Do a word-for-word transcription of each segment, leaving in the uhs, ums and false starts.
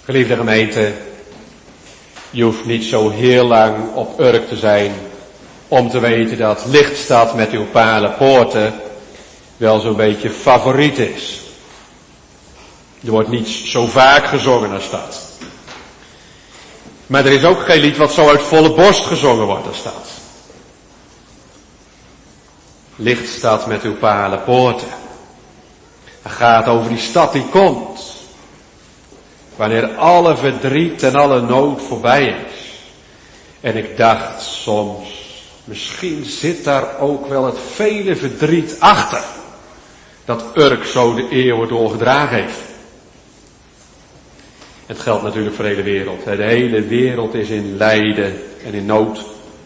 Geliefde gemeente, je hoeft niet zo heel lang op Urk te zijn om te weten dat Lichtstad met uw palen poorten wel zo'n beetje favoriet is. Er wordt niet zo vaak gezongen als dat. Maar er is ook geen lied wat zo uit volle borst gezongen wordt als dat. Lichtstad met uw palen poorten. Het gaat over die stad die komt. Wanneer alle verdriet en alle nood voorbij is. En ik dacht soms, misschien zit daar ook wel het vele verdriet achter. Dat Urk zo de eeuwen doorgedragen heeft. Het geldt natuurlijk voor de hele wereld. De hele wereld is in lijden en in nood.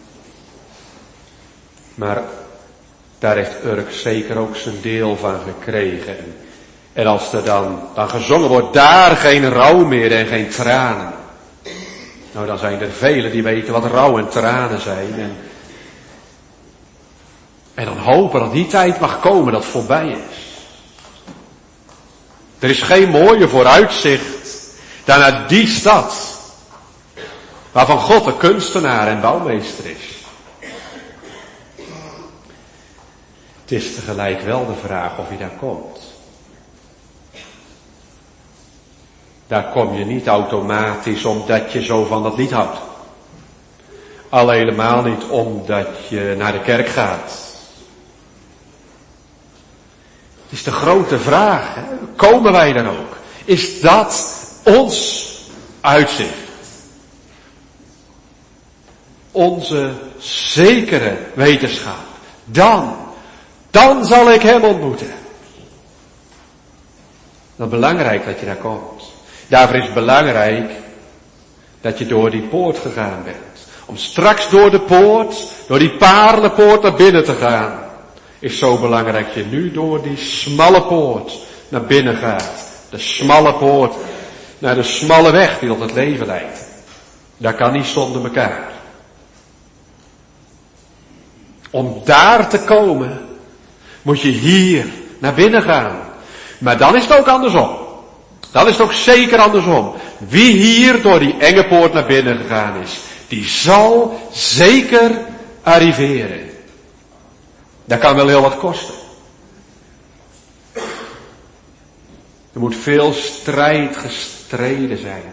Maar daar heeft Urk zeker ook zijn deel van gekregen. En als er dan, dan gezongen wordt, daar geen rouw meer en geen tranen. Nou, dan zijn er velen die weten wat rouw en tranen zijn. En, en dan hopen dat die tijd mag komen dat voorbij is. Er is geen mooier vooruitzicht dan naar die stad. Waarvan God de kunstenaar en bouwmeester is. Het is tegelijk wel de vraag of je daar komt. Daar kom je niet automatisch omdat je zo van dat lied houdt. Al helemaal niet omdat je naar de kerk gaat. Het is de grote vraag. Hè? Komen wij dan ook? Is dat ons uitzicht? Onze zekere wetenschap. Dan, dan zal ik hem ontmoeten. Dat is belangrijk dat je daar komt. Daarvoor is het belangrijk dat je door die poort gegaan bent. Om straks door de poort, door die paarlenpoort naar binnen te gaan. Is zo belangrijk dat je nu door die smalle poort naar binnen gaat. De smalle poort naar de smalle weg die tot het leven leidt. Dat kan niet zonder elkaar. Om daar te komen moet je hier naar binnen gaan. Maar dan is het ook andersom. Dan is het ook zeker andersom. Wie hier door die enge poort naar binnen gegaan is, die zal zeker arriveren. Dat kan wel heel wat kosten. Er moet veel strijd gestreden zijn.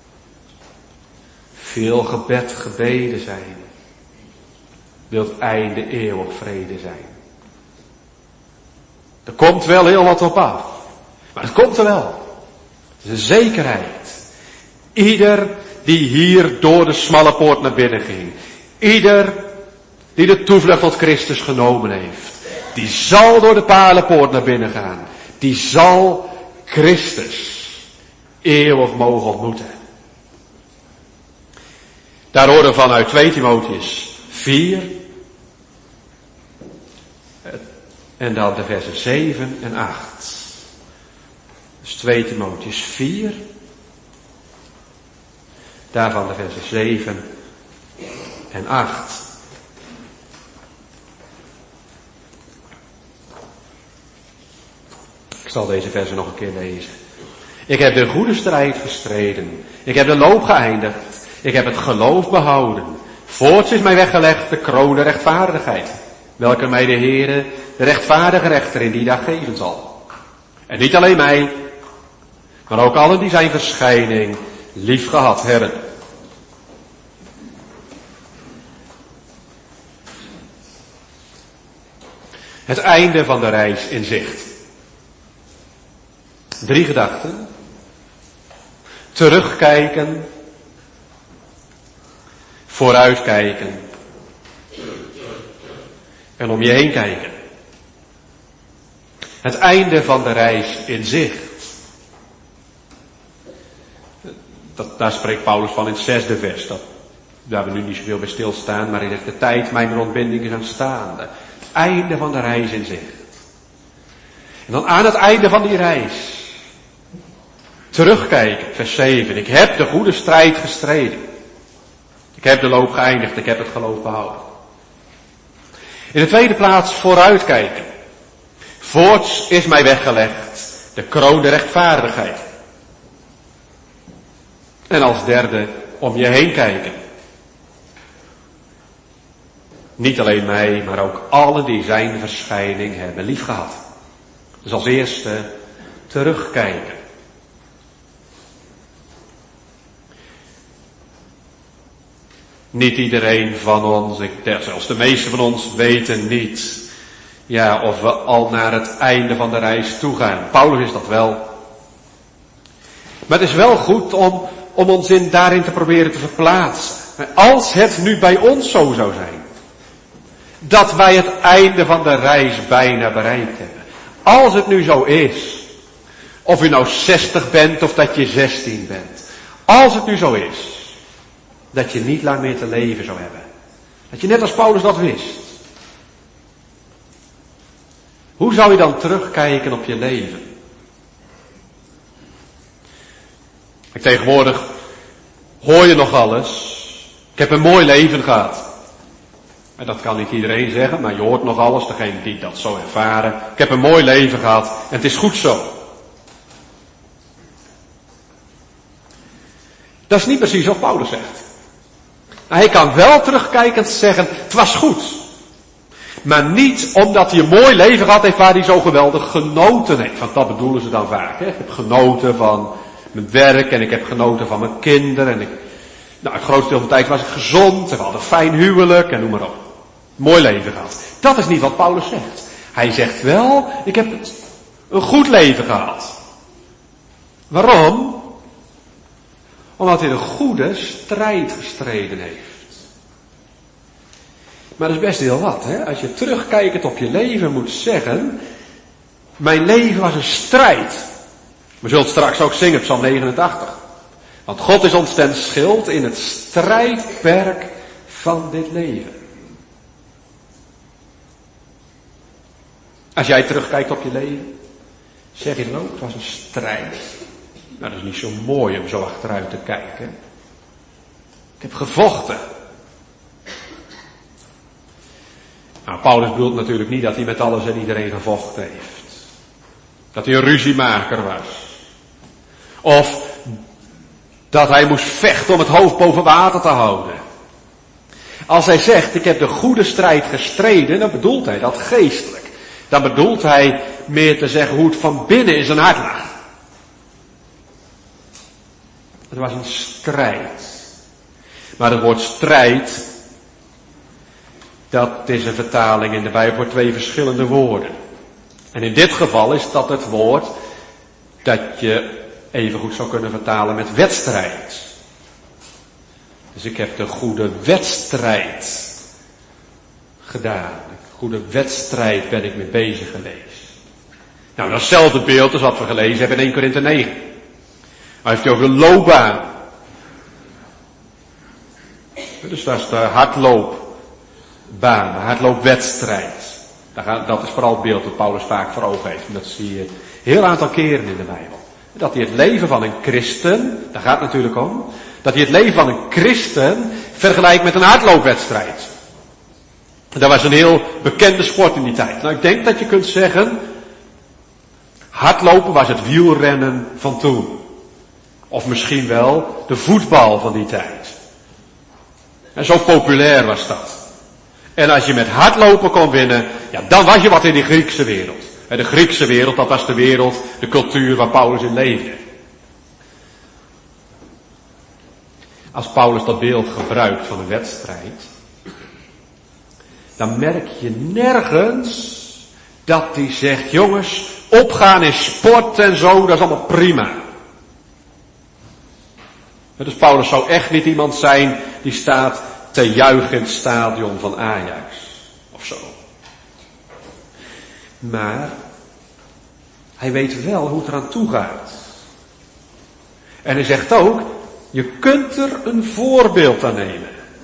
Veel gebed gebeden zijn. Wil het einde eeuwig vrede zijn. Er komt wel heel wat op af. Maar het komt er wel. Het is een zekerheid. Ieder die hier door de smalle poort naar binnen ging. Ieder die de toevlucht tot Christus genomen heeft. Die zal door de palenpoort naar binnen gaan. Die zal Christus eeuwig mogen ontmoeten. Daar horen we van uit twee Timotheüs vier. En dan de versen zeven en acht. Dus twee Timotheüs vier. Daarvan de versen zeven en acht. Ik zal deze versen nog een keer lezen. Ik heb de goede strijd gestreden. Ik heb de loop geëindigd. Ik heb het geloof behouden. Voorts is mij weggelegd de kroon der rechtvaardigheid. Welke mij de Heere, de rechtvaardige rechter in die dag geven zal. En niet alleen mij, maar ook allen die zijn verschijning lief gehad hebben. Het einde van de reis in zicht. Drie gedachten. Terugkijken. Vooruitkijken. En om je heen kijken. Het einde van de reis in zicht. Dat, daar spreekt Paulus van in het zesde vers. Dat, daar we nu niet zoveel bij stilstaan, maar hij zegt de tijd mijn ontbinding is aanstaande. Het einde van de reis in zicht. En dan aan het einde van die reis. Terugkijken, vers zeven. Ik heb de goede strijd gestreden. Ik heb de loop geëindigd, ik heb het geloof behouden. In de tweede plaats vooruitkijken. Voorts is mij weggelegd de kroon der rechtvaardigheid. En als derde, om je heen kijken. Niet alleen mij, maar ook alle die zijn verschijning hebben liefgehad. Dus als eerste, terugkijken. Niet iedereen van ons, ik, zelfs de meesten van ons weten niet, ja, of we al naar het einde van de reis toe gaan. Paulus is dat wel. Maar het is wel goed om, om ons in, daarin te proberen te verplaatsen. Als het nu bij ons zo zou zijn, dat wij het einde van de reis bijna bereikt hebben. Als het nu zo is, of je nou zestig bent of dat je zestien bent. Als het nu zo is, dat je niet lang meer te leven zou hebben. Dat je net als Paulus dat wist. Hoe zou je dan terugkijken op je leven? Ik tegenwoordig hoor je nog alles. Ik heb een mooi leven gehad. En dat kan niet iedereen zeggen, maar je hoort nog alles. Degene die dat zo ervaren. Ik heb een mooi leven gehad en het is goed zo. Dat is niet precies wat Paulus zegt. Hij kan wel terugkijkend zeggen, het was goed. Maar niet omdat hij een mooi leven gehad heeft waar hij zo geweldig genoten heeft. Want dat bedoelen ze dan vaak. Hè? Ik heb genoten van mijn werk en ik heb genoten van mijn kinderen. En ik, nou, het grootste deel van de tijd was ik gezond en we hadden een fijn huwelijk en noem maar op. Mooi leven gehad. Dat is niet wat Paulus zegt. Hij zegt wel, ik heb een goed leven gehad. Waarom? Omdat hij een goede strijd gestreden heeft. Maar dat is best heel wat, hè. Als je terugkijkend op je leven moet zeggen, mijn leven was een strijd. We zullen het straks ook zingen, Psalm negenentachtig. Want God is ons ten schild in het strijdperk van dit leven. Als jij terugkijkt op je leven, zeg je dan ook, het was een strijd. Nou, dat is niet zo mooi om zo achteruit te kijken. Ik heb gevochten. Nou, Paulus bedoelt natuurlijk niet dat hij met alles en iedereen gevochten heeft. Dat hij een ruziemaker was. Of dat hij moest vechten om het hoofd boven water te houden. Als hij zegt, ik heb de goede strijd gestreden, dan bedoelt hij dat geestelijk. Dan bedoelt hij meer te zeggen hoe het van binnen in zijn hart lag. Het was een strijd. Maar het woord strijd, dat is een vertaling in de Bijbel voor twee verschillende woorden. En in dit geval is dat het woord dat je even goed zou kunnen vertalen met wedstrijd. Dus ik heb de goede wedstrijd gedaan. De goede wedstrijd ben ik mee bezig geweest. Nou, datzelfde beeld als wat we gelezen hebben in Eerste Korinthe negen. Hij heeft het over de loopbaan. Dus dat is de hardloopbaan, de hardloopwedstrijd. Dat is vooral het beeld dat Paulus vaak voor ogen heeft. En dat zie je een heel aantal keren in de Bijbel. Dat hij het leven van een christen, daar gaat het natuurlijk om, dat hij het leven van een christen vergelijkt met een hardloopwedstrijd. Dat was een heel bekende sport in die tijd. Nou, ik denk dat je kunt zeggen, hardlopen was het wielrennen van toen. Of misschien wel de voetbal van die tijd. En zo populair was dat. En als je met hardlopen kon winnen, ja, dan was je wat in die Griekse wereld. En de Griekse wereld, dat was de wereld, de cultuur waar Paulus in leefde. Als Paulus dat beeld gebruikt van een wedstrijd, dan merk je nergens dat hij zegt, jongens, opgaan in sport en zo, dat is allemaal prima. Dus Paulus zou echt niet iemand zijn die staat te juichen in het stadion van Ajax. Of zo. Maar hij weet wel hoe het eraan toe gaat. En hij zegt ook, je kunt er een voorbeeld aan nemen.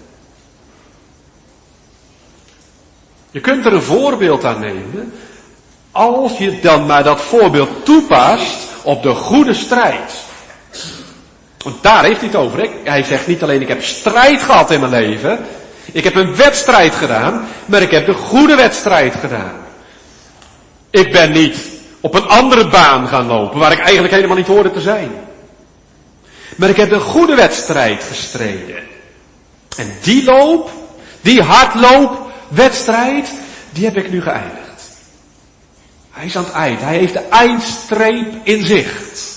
Je kunt er een voorbeeld aan nemen als je dan maar dat voorbeeld toepast op de goede strijd. Want daar heeft hij het over. Hè? Hij zegt niet alleen ik heb strijd gehad in mijn leven. Ik heb een wedstrijd gedaan. Maar ik heb de goede wedstrijd gedaan. Ik ben niet op een andere baan gaan lopen waar ik eigenlijk helemaal niet hoorde te zijn. Maar ik heb een goede wedstrijd gestreden. En die loop, die hardloopwedstrijd, die heb ik nu geëindigd. Hij is aan het eind. Hij heeft de eindstreep in zicht.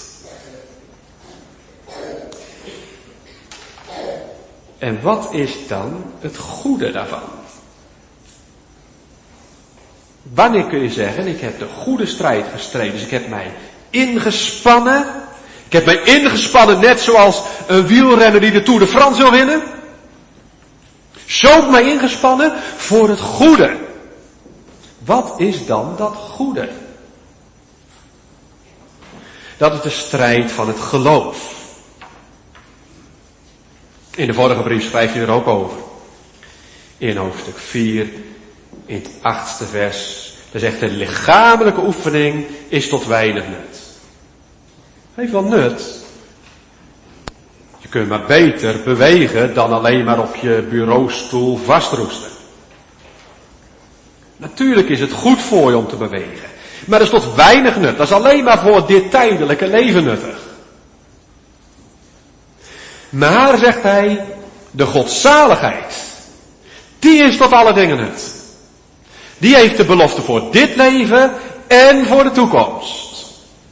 En wat is dan het goede daarvan? Wanneer kun je zeggen, ik heb de goede strijd gestreden. Dus ik heb mij ingespannen. Ik heb mij ingespannen net zoals een wielrenner die de Tour de France wil winnen. Zo heb ik mij ingespannen voor het goede. Wat is dan dat goede? Dat is de strijd van het geloof. In de vorige brief schrijft hij er ook over. In hoofdstuk vier, in het achtste vers. Daar zegt hij, de lichamelijke oefening is tot weinig nut. Heeft wel nut. Je kunt maar beter bewegen dan alleen maar op je bureaustoel vastroesten. Natuurlijk is het goed voor je om te bewegen. Maar dat is tot weinig nut. Dat is alleen maar voor dit tijdelijke leven nuttig. Maar, zegt hij, de godzaligheid, die is tot alle dingen nut. Die heeft de belofte voor dit leven en voor de toekomst.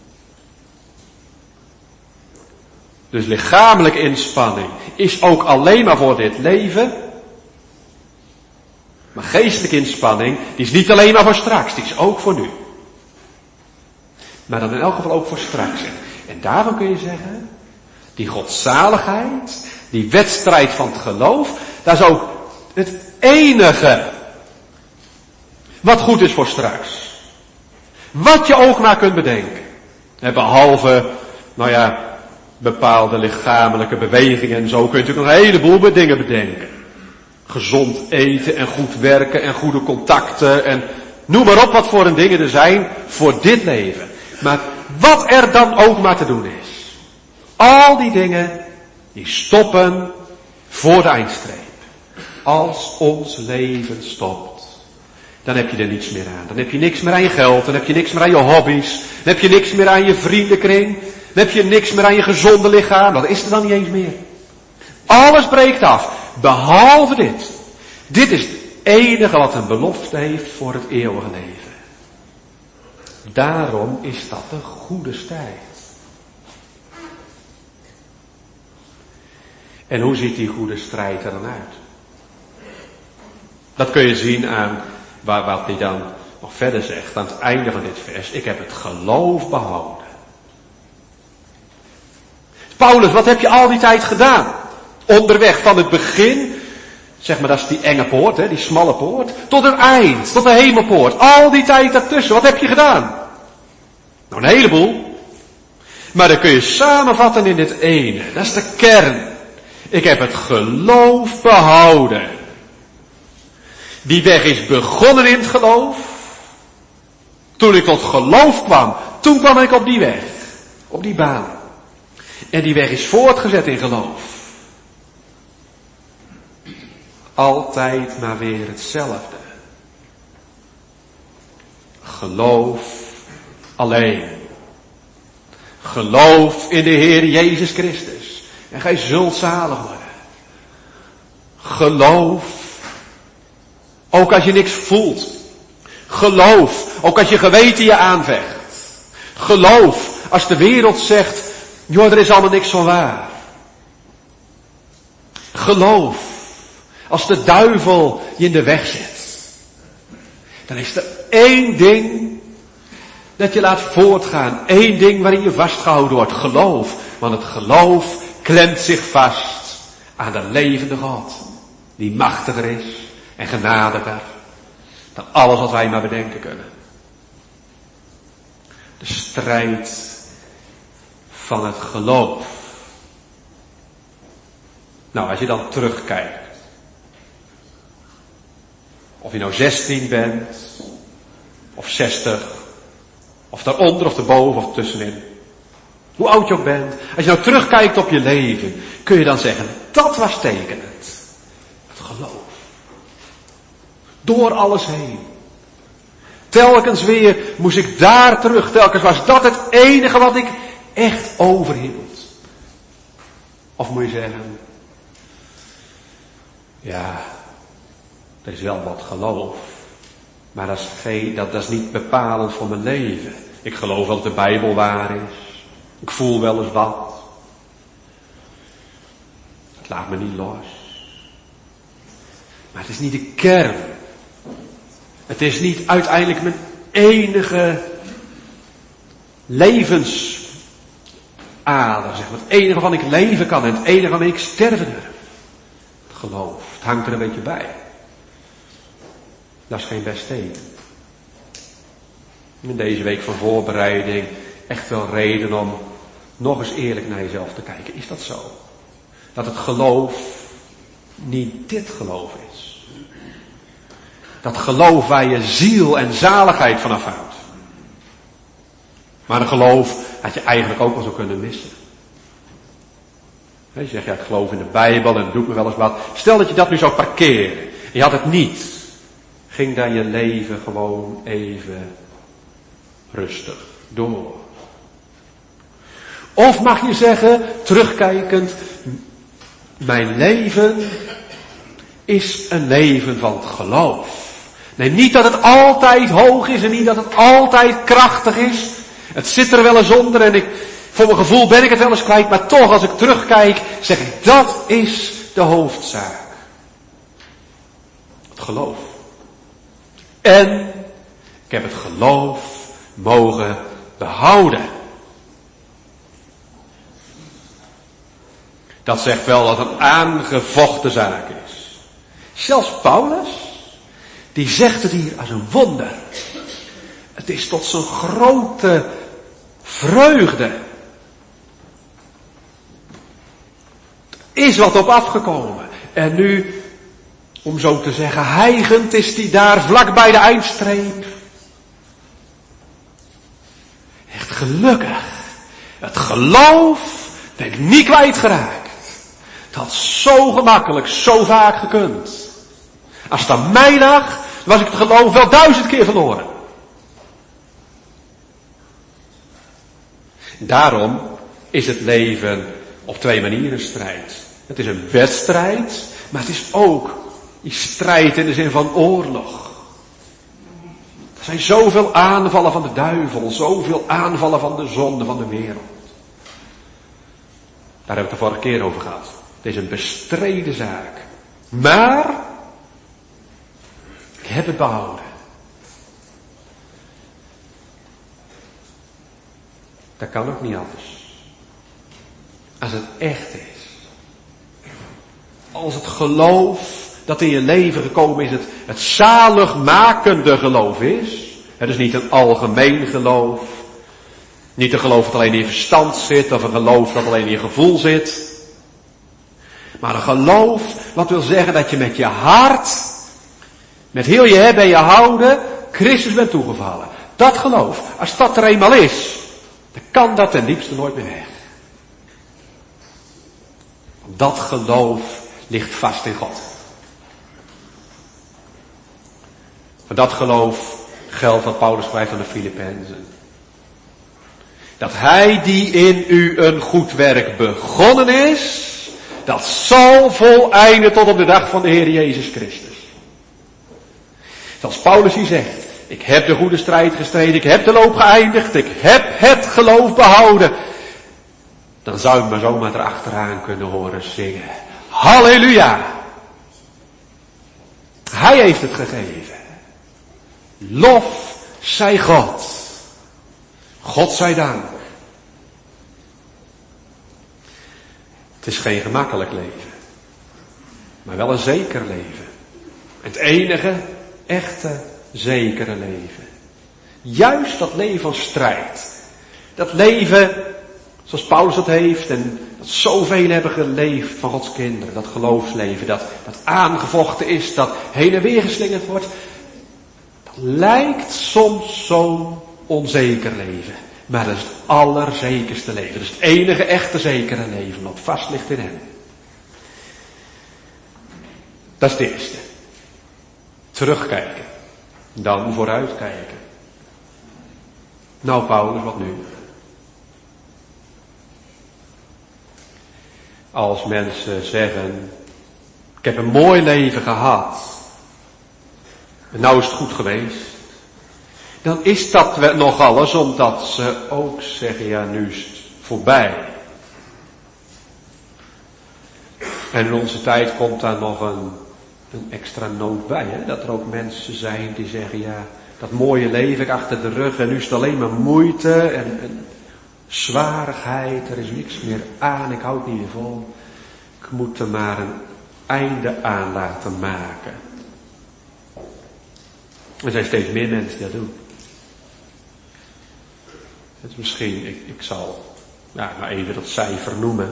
Dus lichamelijke inspanning is ook alleen maar voor dit leven. Maar geestelijke inspanning, die is niet alleen maar voor straks, die is ook voor nu. Maar dan in elk geval ook voor straks. En daarvan kun je zeggen, die godzaligheid, die wedstrijd van het geloof, dat is ook het enige wat goed is voor straks. Wat je ook maar kunt bedenken. En behalve, nou ja, bepaalde lichamelijke bewegingen en zo kun je natuurlijk nog een heleboel dingen bedenken. Gezond eten en goed werken en goede contacten en noem maar op wat voor een dingen er zijn voor dit leven. Maar wat er dan ook maar te doen is. Al die dingen, die stoppen voor de eindstreep. Als ons leven stopt, dan heb je er niets meer aan. Dan heb je niks meer aan je geld, dan heb je niks meer aan je hobby's, dan heb je niks meer aan je vriendenkring, dan heb je niks meer aan je gezonde lichaam, dat is er dan niet eens meer. Alles breekt af, behalve dit. Dit is het enige wat een belofte heeft voor het eeuwige leven. Daarom is dat een goede strijd. En hoe ziet die goede strijd er dan uit? Dat kun je zien aan waar, wat hij dan nog verder zegt, aan het einde van dit vers. Ik heb het geloof behouden. Paulus, wat heb je al die tijd gedaan? Onderweg van het begin, zeg maar dat is die enge poort, hè, die smalle poort, tot het eind, tot de hemelpoort. Al die tijd daartussen, wat heb je gedaan? Nou, een heleboel. Maar dat kun je samenvatten in dit ene. Dat is de kern. Ik heb het geloof behouden. Die weg is begonnen in het geloof. Toen ik tot geloof kwam, toen kwam ik op die weg. Op die baan. En die weg is voortgezet in geloof. Altijd maar weer hetzelfde. Geloof alleen. Geloof in de Heer Jezus Christus. En gij zult zalig worden. Geloof. Ook als je niks voelt. Geloof. Ook als je geweten je aanvecht. Geloof. Als de wereld zegt, joh, er is allemaal niks van waar. Geloof. Als de duivel je in de weg zet. Dan is er één ding dat je laat voortgaan. Eén ding waarin je vastgehouden wordt. Geloof. Want het geloof klemt zich vast aan de levende God. Die machtiger is en genadiger dan alles wat wij maar bedenken kunnen. De strijd van het geloof. Nou, als je dan terugkijkt. Of je nou zestien bent. Of zestig. Of daaronder of daarboven of tussenin. Hoe oud je ook bent. Als je nou terugkijkt op je leven. Kun je dan zeggen. Dat was tekenend. Het geloof. Door alles heen. Telkens weer moest ik daar terug. Telkens was dat het enige wat ik echt overhield. Of moet je zeggen, ja, er is wel wat geloof, maar dat is, geen, dat, dat is niet bepalend voor mijn leven. Ik geloof wel dat de Bijbel waar is. Ik voel wel eens wat. Het laat me niet los. Maar het is niet de kern. Het is niet uiteindelijk mijn enige levensader, zeg maar. Het enige waarvan ik leven kan en het enige waarmee ik sterven durf. Het geloof. Het hangt er een beetje bij. Dat is geen best teken. In deze week van voorbereiding echt wel reden om nog eens eerlijk naar jezelf te kijken. Is dat zo? Dat het geloof niet dit geloof is. Dat geloof waar je ziel en zaligheid van afhoudt. Maar een geloof dat je eigenlijk ook wel zou kunnen missen. Je zegt, ja, ik geloof in de Bijbel en het doet me wel eens wat. Stel dat je dat nu zou parkeren. Je had het niet. Ging dan je leven gewoon even rustig door. Of mag je zeggen, terugkijkend, mijn leven is een leven van het geloof. Nee, niet dat het altijd hoog is en niet dat het altijd krachtig is. Het zit er wel eens onder en ik, voor mijn gevoel ben ik het wel eens kwijt, maar toch als ik terugkijk, zeg ik, dat is de hoofdzaak. Het geloof. En ik heb het geloof mogen behouden. Dat zegt wel dat het een aangevochten zaak is. Zelfs Paulus, die zegt het hier als een wonder. Het is tot zijn grote vreugde. Er is wat op afgekomen. En nu, om zo te zeggen, hijgend is hij daar vlak bij de eindstreep. Echt gelukkig. Het geloof ben ik niet kwijtgeraakt. Het had zo gemakkelijk, zo vaak gekund. Als het aan mij lag, was ik het geloof wel duizend keer verloren. Daarom is het leven op twee manieren strijd. Het is een wedstrijd, maar het is ook die strijd in de zin van oorlog. Er zijn zoveel aanvallen van de duivel, zoveel aanvallen van de zonde van de wereld. Daar hebben we het de vorige keer over gehad. Het is een bestreden zaak. Maar ik heb het behouden. Dat kan ook niet anders. Als het echt is. Als het geloof dat in je leven gekomen is, het, het zaligmakende geloof is. Het is niet een algemeen geloof. Niet een geloof dat alleen in je verstand zit, of een geloof dat alleen in je gevoel zit. Maar een geloof wat wil zeggen dat je met je hart, met heel je hebben en je houden, Christus bent toegevallen. Dat geloof, als dat er eenmaal is, dan kan dat ten diepste nooit meer weg. Dat geloof ligt vast in God. Voor dat geloof geldt wat Paulus schrijft aan de Filippenzen. Dat hij die in u een goed werk begonnen is, dat zal voleinden tot op de dag van de Heer Jezus Christus. Zoals Paulus hier zegt, ik heb de goede strijd gestreden, ik heb de loop geëindigd, ik heb het geloof behouden. Dan zou ik maar zomaar erachteraan kunnen horen zingen. Halleluja! Hij heeft het gegeven. Lof zij God. God zij dank. Het is geen gemakkelijk leven. Maar wel een zeker leven. Het enige, echte, zekere leven. Juist dat leven van strijd. Dat leven zoals Paulus dat heeft en dat zoveel hebben geleefd van Gods kinderen. Dat geloofsleven, dat, dat aangevochten is, dat heen en weer geslingerd wordt. Dat lijkt soms zo'n onzeker leven. Maar dat is het allerzekerste leven. Dat is het enige echte zekere leven wat vast ligt in hem. Dat is het eerste. Terugkijken. Dan vooruitkijken. Nou Paulus, wat nu? als mensen zeggen, ik heb een mooi leven gehad. En nou is het goed geweest. Dan is dat nog alles omdat ze ook zeggen, ja, nu is het voorbij. En in onze tijd komt daar nog een, een extra noot bij, hè? Dat er ook mensen zijn die zeggen, ja, dat mooie leven ik achter de rug en nu is het alleen maar moeite en, en zwarigheid, er is niks meer aan, ik hou het niet meer vol. Ik moet er maar een einde aan laten maken. Er zijn steeds meer mensen die dat doen. Het is misschien, ik, ik zal ja, maar even dat cijfer noemen.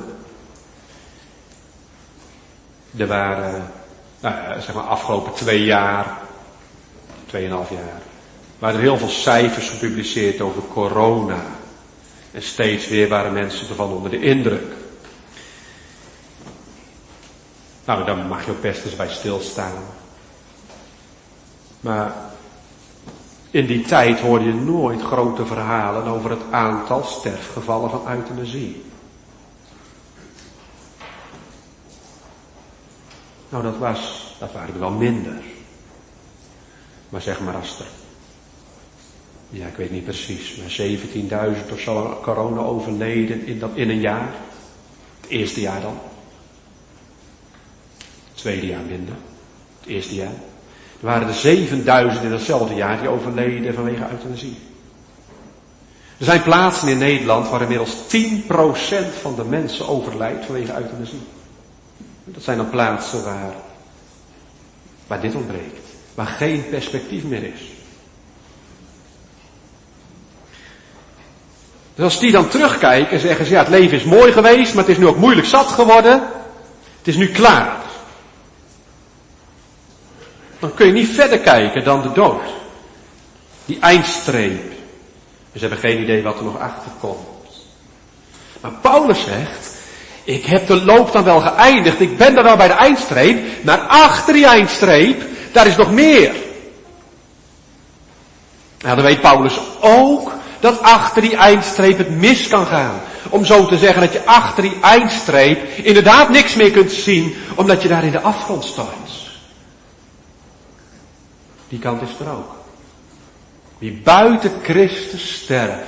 Er waren, nou ja, zeg maar afgelopen twee jaar, tweeënhalf jaar, waren er heel veel cijfers gepubliceerd over corona. En steeds weer waren mensen ervan onder de indruk. Nou, daar mag je ook best eens bij stilstaan. Maar in die tijd hoorde je nooit grote verhalen over het aantal sterfgevallen van euthanasie. Nou, dat was, dat waren er wel minder. Maar zeg maar als er, ja, ik weet niet precies, maar zeventienduizend of zo corona overleden in, dat, in een jaar. Het eerste jaar dan. Het tweede jaar minder. Het eerste jaar. Er waren er zevenduizend in datzelfde jaar die overleden vanwege euthanasie. Er zijn plaatsen in Nederland waar inmiddels tien procent van de mensen overlijdt vanwege euthanasie. Dat zijn dan plaatsen waar, waar dit ontbreekt. Waar geen perspectief meer is. Dus als die dan terugkijken en zeggen ze, ja, het leven is mooi geweest, maar het is nu ook moeilijk zat geworden. Het is nu klaar. Dan kun je niet verder kijken dan de dood. Die eindstreep. En ze hebben geen idee wat er nog achter komt. Maar Paulus zegt, ik heb de loop dan wel geëindigd, ik ben daar wel bij de eindstreep, maar achter die eindstreep, daar is nog meer. Nou, dan weet Paulus ook dat achter die eindstreep het mis kan gaan. Om zo te zeggen dat je achter die eindstreep inderdaad niks meer kunt zien, omdat je daar in de afgrond stort. Die kant is er ook. Wie buiten Christus sterft,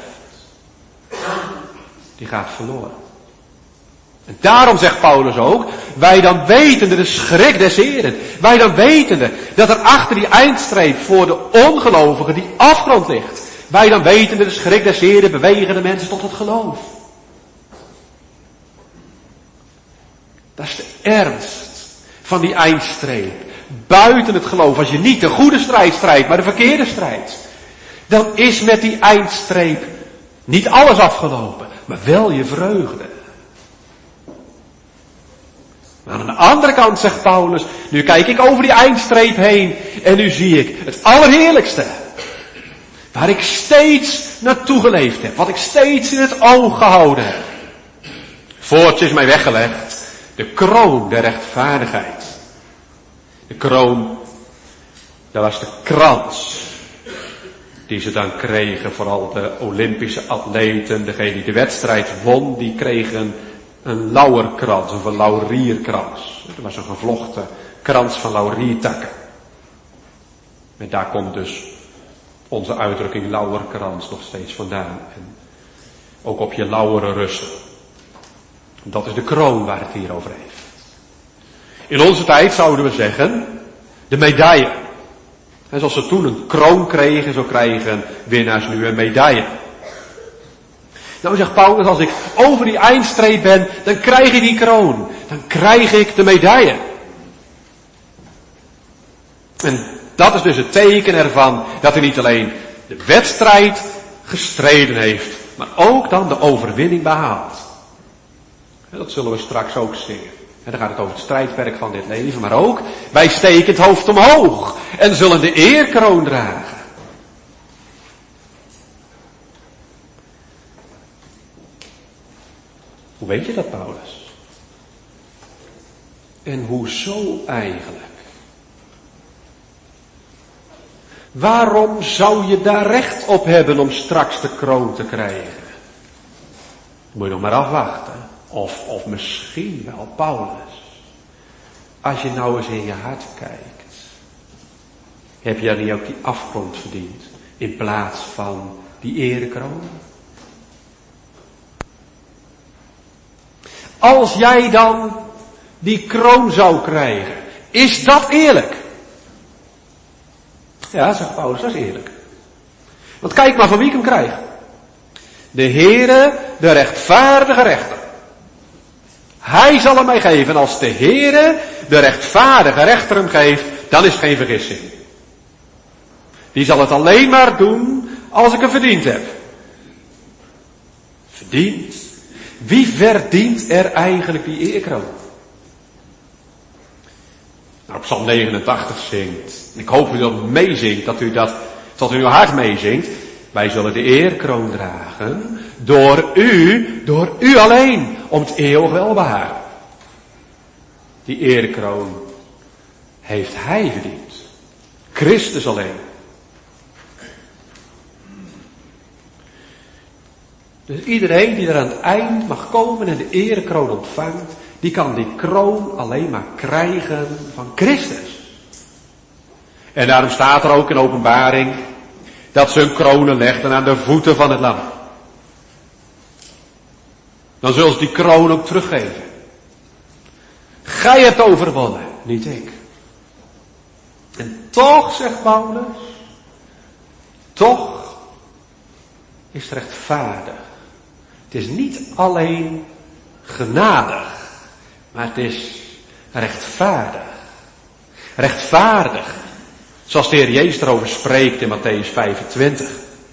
die gaat verloren. En daarom zegt Paulus ook, wij dan wetende de schrik des Heren, wij dan wetende dat er achter die eindstreep voor de ongelovigen die afgrond ligt, wij dan wetende de schrik des Heren bewegen de mensen tot het geloof. Dat is de ernst van die eindstreep. Buiten het geloof, als je niet de goede strijd strijdt, maar de verkeerde strijd, dan is met die eindstreep niet alles afgelopen, maar wel je vreugde. Maar aan de andere kant zegt Paulus, nu kijk ik over die eindstreep heen en nu zie ik het allerheerlijkste. Waar ik steeds naartoe geleefd heb, wat ik steeds in het oog gehouden heb. Voortje is mij weggelegd, de kroon der rechtvaardigheid. De kroon, dat was de krans die ze dan kregen, vooral de Olympische atleten, degene die de wedstrijd won, die kregen een lauwerkrans of een laurierkrans. Dat was een gevlochten krans van lauriertakken. En daar komt dus onze uitdrukking lauwerkrans nog steeds vandaan. En ook op je lauweren rusten. Dat is de kroon waar het hier over heeft. In onze tijd zouden we zeggen, de medaille. En zoals ze toen een kroon kregen, zo krijgen winnaars nu een medaille. Nou zegt Paulus, als ik over die eindstreep ben, dan krijg ik die kroon. Dan krijg ik de medaille. En dat is dus het teken ervan dat hij niet alleen de wedstrijd gestreden heeft, maar ook dan de overwinning behaalt. En dat zullen we straks ook zingen. En dan gaat het over het strijdwerk van dit leven, maar ook wij steken het hoofd omhoog en zullen de eerkroon dragen. Hoe weet je dat, Paulus? En hoezo eigenlijk? Waarom zou je daar recht op hebben om straks de kroon te krijgen? Moet je nog maar afwachten. Of, of misschien wel Paulus. Als je nou eens in je hart kijkt. Heb je dan niet ook die afgrond verdiend? In plaats van die erekroon? Als jij dan die kroon zou krijgen. Is dat eerlijk? Ja, zegt Paulus, dat is eerlijk. Want kijk maar van wie ik hem krijg. De Heere, de rechtvaardige rechter. Hij zal hem mij geven. En als de Heere, de rechtvaardige rechter hem geeft, dan is het geen vergissing. Die zal het alleen maar doen als ik hem verdiend heb. Verdiend? Wie verdient er eigenlijk die eerkroon? Nou, Psalm negenentachtig zingt. Ik hoop u dat meezingt, dat u dat, dat u uw hart meezingt. Wij zullen de eerkroon dragen door u, door u alleen, om het eeuwig welbehagen. Die eerkroon heeft hij verdiend. Christus alleen. Dus iedereen die er aan het eind mag komen en de eerkroon ontvangt, die kan die kroon alleen maar krijgen van Christus. En daarom staat er ook in Openbaring dat ze hun kronen legden aan de voeten van het lam. Dan zullen ze die kroon ook teruggeven. Gij hebt overwonnen, niet ik. En toch, zegt Paulus, toch is het rechtvaardig. Het is niet alleen genadig, maar het is rechtvaardig. Rechtvaardig. Zoals de Heer Jezus erover spreekt in Matthäus vijfentwintig.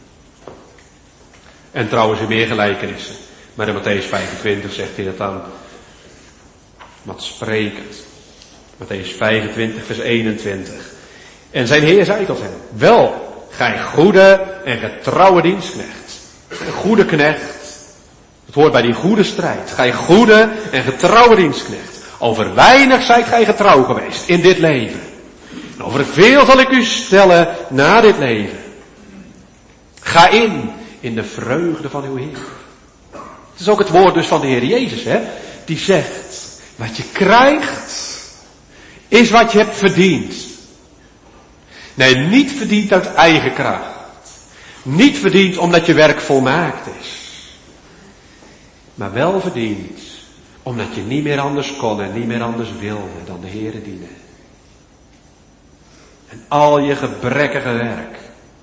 En trouwens in meer gelijkenissen. Maar in Matthäus vijfentwintig zegt hij dat dan wat sprekend. Matthäus vijfentwintig vers eenentwintig. En zijn Heer zei tot hem: wel, gij goede en getrouwe dienstknecht. Een goede knecht. Het hoort bij die goede strijd. Gij goede en getrouwe dienstknecht. Over weinig zijt gij getrouw geweest in dit leven. En over veel zal ik u stellen na dit leven. Ga in, in de vreugde van uw Heer. Het is ook het woord dus van de Heer Jezus, hè. Die zegt, wat je krijgt, is wat je hebt verdiend. Nee, niet verdiend uit eigen kracht. Niet verdiend omdat je werk volmaakt is. Maar wel verdiend omdat je niet meer anders kon en niet meer anders wilde dan de Heere dienen. En al je gebrekkige werk.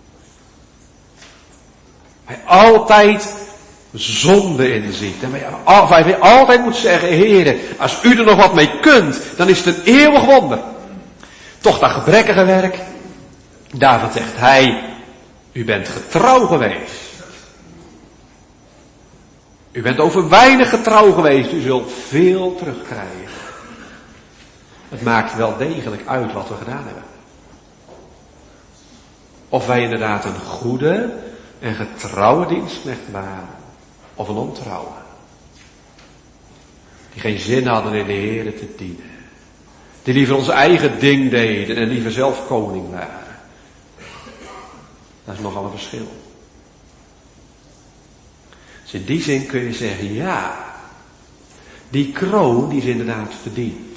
Waar je altijd zonde in ziet. En waar je altijd moet zeggen, Heere, als u er nog wat mee kunt, dan is het een eeuwig wonder. Toch dat gebrekkige werk, daarvan zegt hij, u bent getrouw geweest. U bent over weinig getrouw geweest, u zult veel terugkrijgen. Het maakt wel degelijk uit wat we gedaan hebben. Of wij inderdaad een goede en getrouwe dienstknecht waren, of een ontrouwe. Die geen zin hadden in de Heere te dienen. Die liever ons eigen ding deden en liever zelf koning waren. Dat is nogal een verschil. Dus in die zin kun je zeggen, ja, die kroon die is inderdaad verdiend.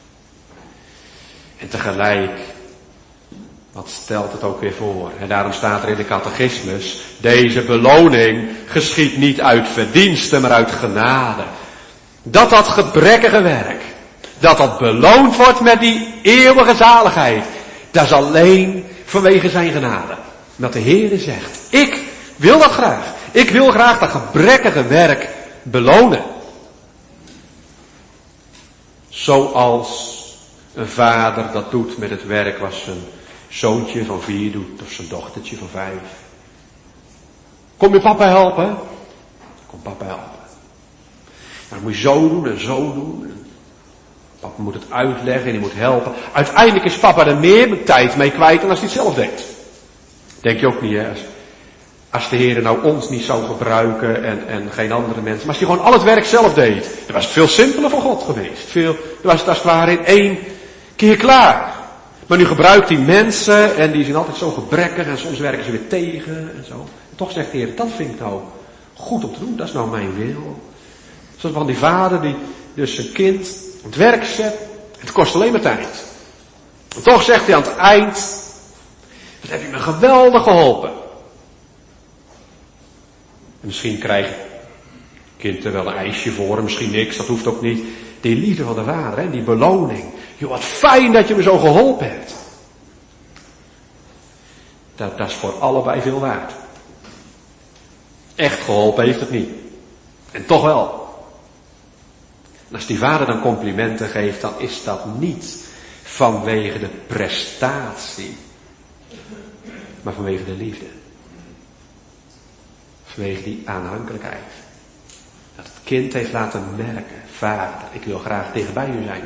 En tegelijk, wat stelt het ook weer voor? En daarom staat er in de catechismus, deze beloning geschiedt niet uit verdiensten, maar uit genade. Dat dat gebrekkige werk, dat dat beloond wordt met die eeuwige zaligheid, dat is alleen vanwege zijn genade. Dat de Heere zegt, ik wil dat graag. Ik wil graag dat gebrekkige werk belonen. Zoals een vader dat doet met het werk wat zijn zoontje van vier doet, of zijn dochtertje van vijf. Kom je papa helpen? Kom papa helpen. Nou, dan moet je zo doen en zo doen. Papa moet het uitleggen en hij moet helpen. Uiteindelijk is papa er meer tijd mee kwijt dan als hij het zelf deed. Denk je ook niet, hè? Als, als de Heere nou ons niet zou gebruiken en, en geen andere mensen. Maar als hij gewoon al het werk zelf deed. Dan was het veel simpeler voor God geweest. Veel, dan was het als het ware in één keer klaar. Maar nu gebruikt hij mensen en die zijn altijd zo gebrekkig en soms werken ze weer tegen en zo. En toch zegt de Heer, dat vind ik nou goed om te doen, dat is nou mijn wil. Zoals van die vader die dus zijn kind aan het werk zet. Het kost alleen maar tijd. En toch zegt hij aan het eind, wat heb je me geweldig geholpen. En misschien krijgt het kind er wel een ijsje voor, misschien niks, dat hoeft ook niet. Die liefde van de vader, hè, die beloning. Joh, wat fijn dat je me zo geholpen hebt. Dat, dat is voor allebei veel waard. Echt geholpen heeft het niet. En toch wel. En als die vader dan complimenten geeft, dan is dat niet vanwege de prestatie, maar vanwege de liefde. Vanwege die aanhankelijkheid. Dat het kind heeft laten merken, vader, ik wil graag dichtbij u zijn.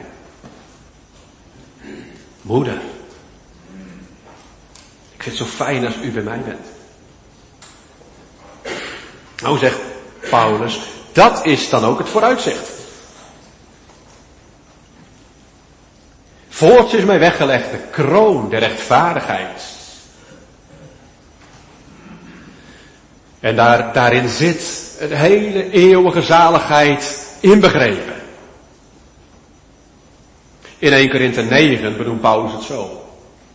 Moeder, ik vind het zo fijn als u bij mij bent. Nou zegt Paulus, dat is dan ook het vooruitzicht. Voorts is mij weggelegd de kroon der rechtvaardigheid. En daar, daarin zit een hele eeuwige zaligheid inbegrepen. In Eerste Korinthe negen benoemt Paulus het zo.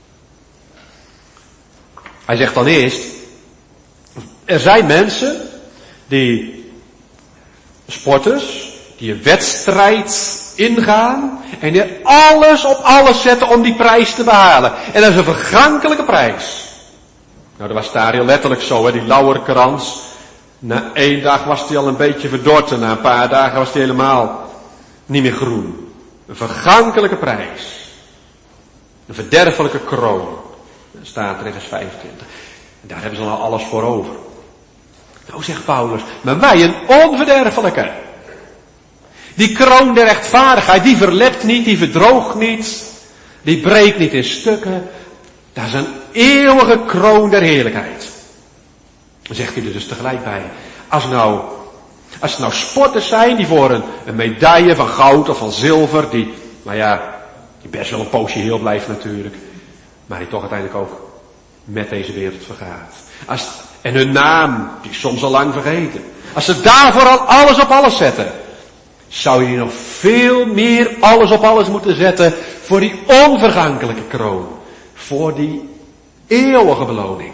Hij zegt dan eerst, er zijn mensen die sporters, die een wedstrijd ingaan en die alles op alles zetten om die prijs te behalen. En dat is een vergankelijke prijs. Nou, dat was daar heel letterlijk zo, hè, die lauwerkrans. Na één dag was die al een beetje verdord en na een paar dagen was die helemaal niet meer groen. Een vergankelijke prijs. Een verderfelijke kroon. Dat staat er in vers vijfentwintig. En daar hebben ze dan alles voor over. Nou zegt Paulus, maar wij een onverderfelijke. Die kroon der rechtvaardigheid, die verlept niet, die verdroogt niet, die breekt niet in stukken. Dat is een eeuwige kroon der heerlijkheid. Dan zegt hij er dus tegelijk bij. Als nou, als het nou sporters zijn die voor een, een medaille van goud of van zilver, die, nou ja, die best wel een poosje heel blijft natuurlijk, maar die toch uiteindelijk ook met deze wereld vergaat. Als, en hun naam, die is soms al lang vergeten. Als ze daarvoor al alles op alles zetten, zou je nog veel meer alles op alles moeten zetten voor die onvergankelijke kroon. Voor die eeuwige beloning.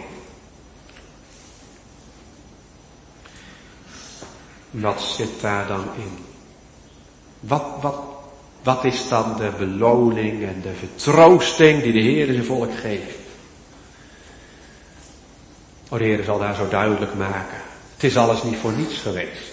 Wat zit daar dan in? Wat, wat, wat is dan de beloning en de vertroosting die de Heer zijn volk geeft? O, de Heer zal daar zo duidelijk maken. Het is alles niet voor niets geweest.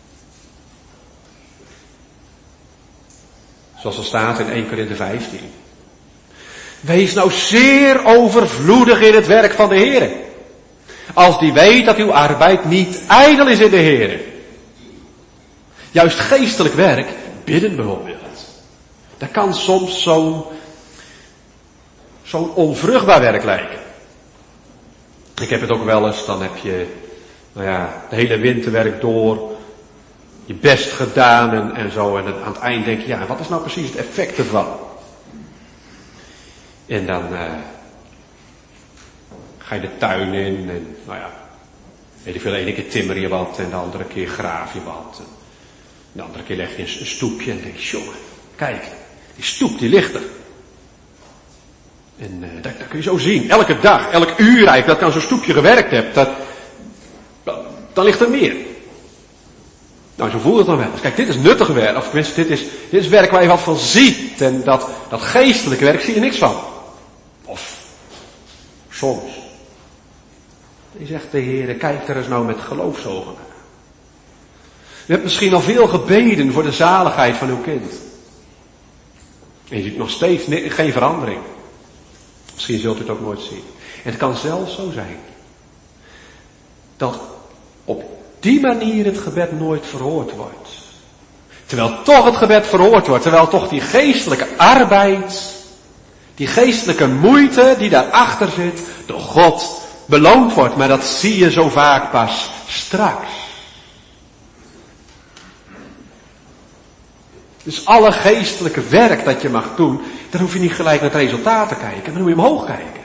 Zoals er staat in Eerste Korinthe vijftien. Wees nou zeer overvloedig in het werk van de Heer. Als die weet dat uw arbeid niet ijdel is in de Heer. Juist geestelijk werk, bidden bijvoorbeeld. Dat kan soms zo'n, zo'n onvruchtbaar werk lijken. Ik heb het ook wel eens, dan heb je, nou ja, de hele winterwerk door, je best gedaan en, en zo. En aan het eind denk je, ja, wat is nou precies het effect ervan? En dan uh, ga je de tuin in en, nou ja, weet ik veel, de ene keer timmer je wat en de andere keer graaf je wat. En de andere keer leg je een, een stoepje en denk je, jongen, kijk, die stoep die ligt er. En uh, dat, dat kun je zo zien, elke dag, elk uur eigenlijk, dat ik aan zo'n stoepje gewerkt heb, dat, dan ligt er meer. Nou, zo voelt het dan wel. Dus kijk, dit is nuttig werk, of tenminste, dit is, dit is werk waar je wat van ziet. En dat, dat geestelijke werk zie je niks van. Of, soms. Die zegt de Heer, kijk er eens nou met geloofsogen naar. U hebt misschien al veel gebeden voor de zaligheid van uw kind. En je ziet nog steeds geen verandering. Misschien zult u het ook nooit zien. En het kan zelfs zo zijn dat op die manier het gebed nooit verhoord wordt. Terwijl toch het gebed verhoord wordt. Terwijl toch die geestelijke arbeid, die geestelijke moeite die daarachter zit, door God beloond wordt. Maar dat zie je zo vaak pas straks. Dus alle geestelijke werk dat je mag doen, daar hoef je niet gelijk naar het resultaat te kijken. Maar dan moet je omhoog kijken.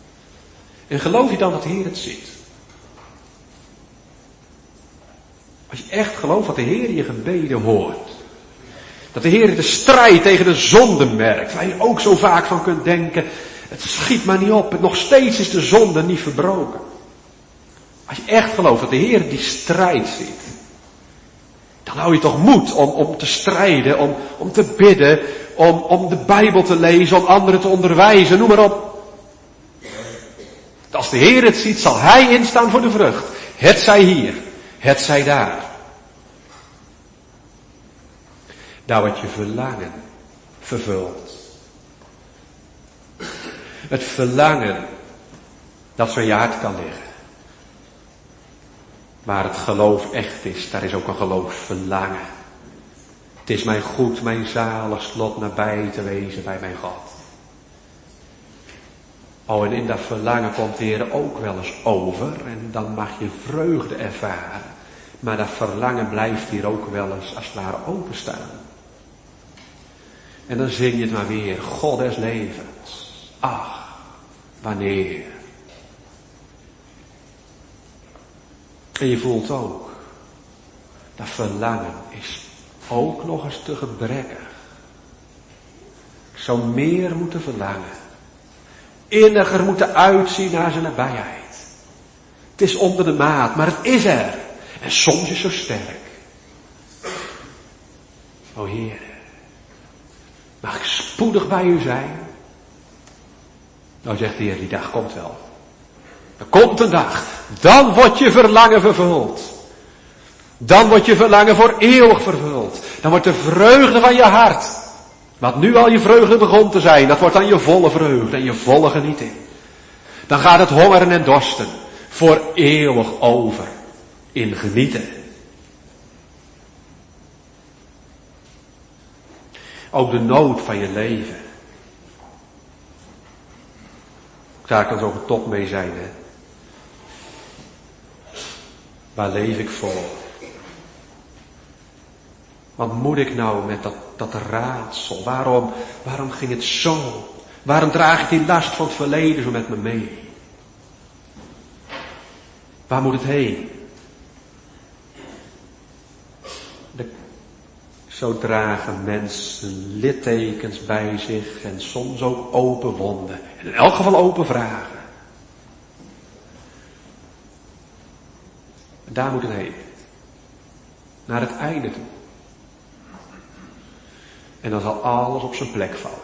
En geloof je dan dat de Heer het ziet? Als je echt gelooft dat de Heer je gebeden hoort. Dat de Heer de strijd tegen de zonde merkt. Waar je ook zo vaak van kunt denken. Het schiet maar niet op. Nog steeds is de zonde niet verbroken. Als je echt gelooft dat de Heer die strijd ziet. Dan hou je toch moed om, om te strijden. Om, om te bidden. Om, om de Bijbel te lezen. Om anderen te onderwijzen. Noem maar op. Als de Heer het ziet, zal Hij instaan voor de vrucht. Het zij hier. Het zij daar. Daar wordt je verlangen vervuld. Het verlangen dat zo in je hart kan liggen. Waar het geloof echt is, daar is ook een geloofsverlangen. Het is mijn goed, mijn zalig lot nabij te wezen bij mijn God. Oh, en in dat verlangen komt de Heer ook wel eens over. En dan mag je vreugde ervaren. Maar dat verlangen blijft hier ook wel eens als het ware openstaan. En dan zing je het maar weer. God des levens. Ach, wanneer. En je voelt ook. Dat verlangen is ook nog eens te gebrekkig. Ik zou meer moeten verlangen. Inniger moeten uitzien naar zijn nabijheid. Het is onder de maat, maar het is er. En soms is het zo sterk. O Heer, mag ik spoedig bij u zijn? Nou zegt de Heer, die dag komt wel. Er komt een dag, dan wordt je verlangen vervuld. Dan wordt je verlangen voor eeuwig vervuld. Dan wordt de vreugde van je hart, wat nu al je vreugde begon te zijn, dat wordt dan je volle vreugde en je volle genieting. Dan gaat het hongeren en dorsten voor eeuwig over in genieten. Ook de nood van je leven. Daar kan zo over top mee zijn, hè. Waar leef ik voor? Wat moet ik nou met dat, dat raadsel? Waarom, waarom ging het zo? Waarom draag ik die last van het verleden zo met me mee? Waar moet het heen? De, zo dragen mensen littekens bij zich en soms ook open wonden. En in elk geval open vragen. Daar moet het heen. Naar het einde toe. En dan zal alles op zijn plek vallen.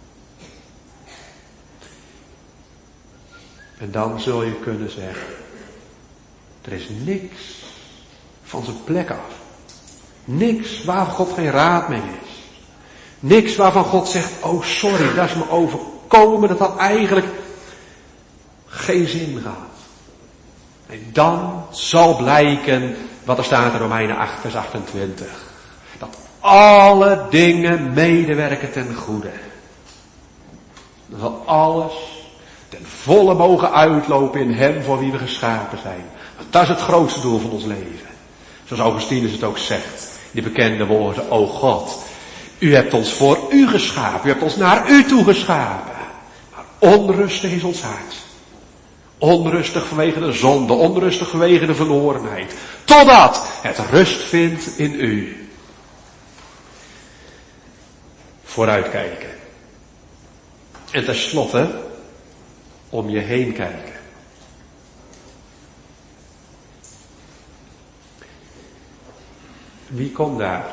En dan zul je kunnen zeggen, er is niks van zijn plek af. Niks waar God geen raad mee is. Niks waarvan God zegt, oh sorry, dat is me overkomen, dat had eigenlijk geen zin gehad. En dan zal blijken wat er staat in Romeinen acht vers achtentwintig. Dat alle dingen medewerken ten goede. Dan zal alles ten volle mogen uitlopen in hem voor wie we geschapen zijn. Want dat is het grootste doel van ons leven. Zoals Augustinus het ook zegt. Die bekende woorden, o God, u hebt ons voor u geschapen. U hebt ons naar u toe geschapen. Maar onrustig is ons hart. Onrustig vanwege de zonde, onrustig vanwege de verlorenheid. Totdat het rust vindt in u. Vooruitkijken. En tenslotte, om je heen kijken. Wie komt daar?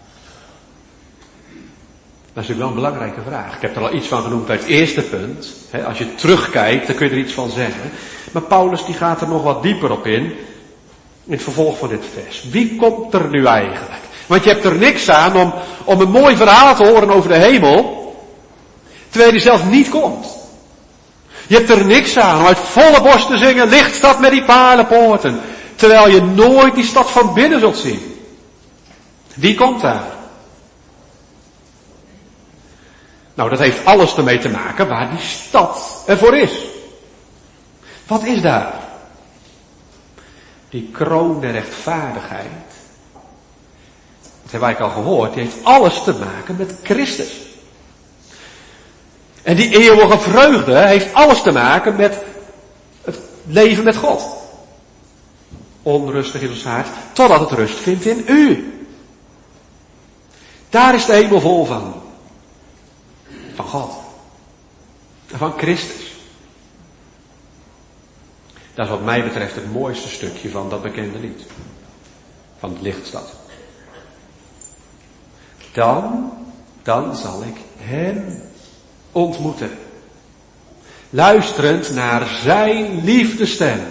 Dat is natuurlijk wel een belangrijke vraag. Ik heb er al iets van genoemd uit het eerste punt. He, als je terugkijkt, dan kun je er iets van zeggen. Maar Paulus die gaat er nog wat dieper op in. In het vervolg van dit vers. Wie komt er nu eigenlijk? Want je hebt er niks aan om, om een mooi verhaal te horen over de hemel. Terwijl die zelf niet komt. Je hebt er niks aan om uit volle borst te zingen. Lichtstad met die paarlenpoorten. Terwijl je nooit die stad van binnen zult zien. Wie komt daar? Nou, dat heeft alles ermee te maken waar die stad ervoor is. Wat is daar? Die kroon der rechtvaardigheid. Dat hebben wij al gehoord. Die heeft alles te maken met Christus. En die eeuwige vreugde heeft alles te maken met het leven met God. onrustig is ons hart, totdat het rust vindt in u. Daar is de hemel vol van. Van God. En van Christus. Dat is wat mij betreft het mooiste stukje van dat bekende lied. Van de lichtstad. Dan, dan zal ik hem ontmoeten. Luisterend naar zijn liefdestem.